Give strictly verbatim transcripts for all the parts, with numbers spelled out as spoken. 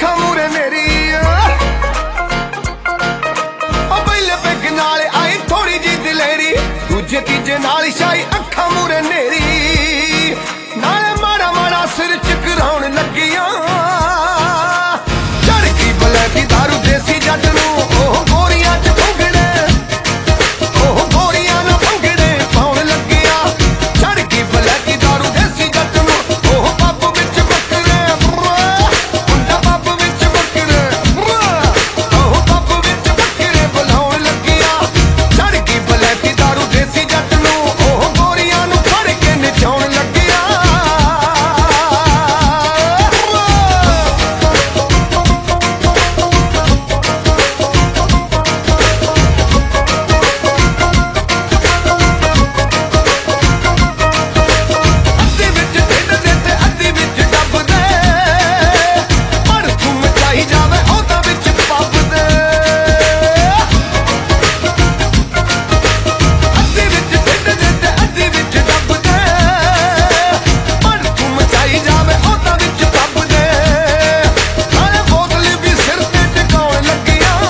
ਅੱਖਾਂ ਮੂਰੇ ਮੇਰੀ ਉਹ ਪਹਿਲੇ ਪੈਗ ਨਾਲ ਆਈ ਥੋੜੀ ਜੀ ਦਲੇਰੀ ਦੂਜੇ ਤੀਜੇ ਨਾਲ ਸ਼ਾਈ ਅੱਖਾਂ ਮੂਰੇ ਨੇਰੀ ਨਾਲੇ ਮਾੜਾ ਮਾੜਾ ਸਿਰ ਚਕਰਾਉਣ ਲੱਗੀਆਂ ਚੜ ਗਈ ਬਲੈਤੀ ਦਾਰੂ ਦੇਸੀ ਜੱਟ ਨੂੰ ਉਹ ਗੋਰੀਆਂ ਚ ਭੰਗੜੇ ਉਹ ਗੋਰੀਆਂ ਨੂੰ ਭੰਗੜੇ ਪਾਉਣ ਲੱਗਿਆ ਚੜ ਗਈ ਬਲੈਤੀ ਦਾਰੂ ਦੇਸੀ ਜੱਟ ਨੂੰ ਉਹ ਪੱਬ ਵਿੱਚ ਬੱਕਰੇ ਮੁੰਡਾ ਪੱਬ ਵਿੱਚ ਬੱਕਰੇ ਉਹ ਪੱਬ ਵਿੱਚ ਬੱਕਰੇ ਬੁਲਾਉਣ ਲੱਗਿਆ ਚੜ ਗਈ ਬਲੈਤੀ ਦਾਰੂ ਦੇਸੀ ਜੱਟ ਨੂੰ ਉਹ ਗੋਰੀਆਂ ਨੂੰ ਫੜ ਕੇ ਨਚਾਉਣ ਲੱਗਿਆ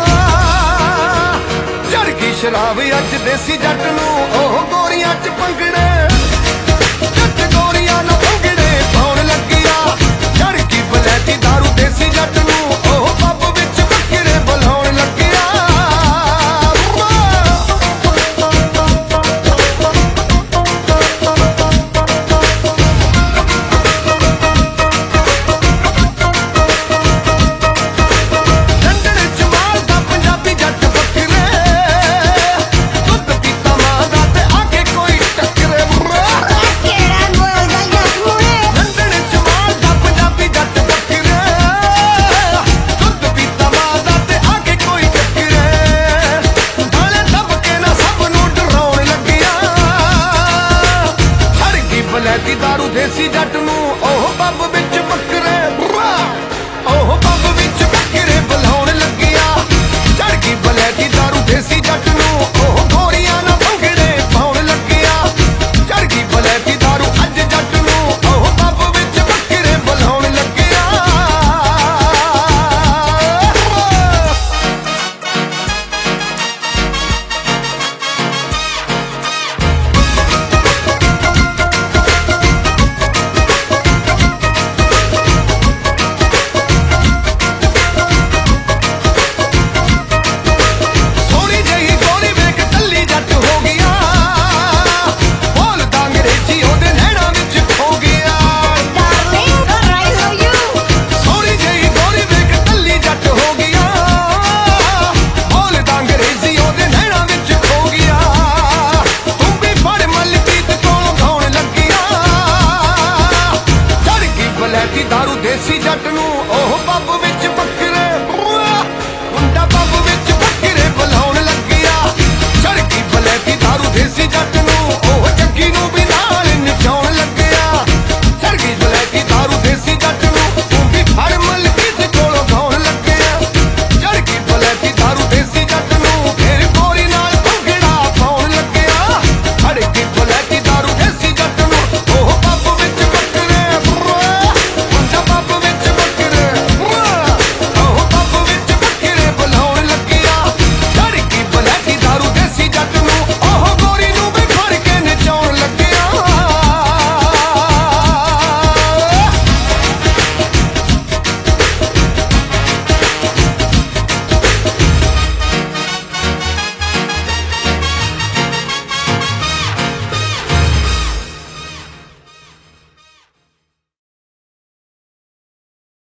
ਸ਼ਰਾਬ ਅੱਜ ਦੇਸੀ ਜੱਟ ਨੂੰ ਉਹ ਗੋਰੀਆਂ ਚ ਭੰਗੜੇ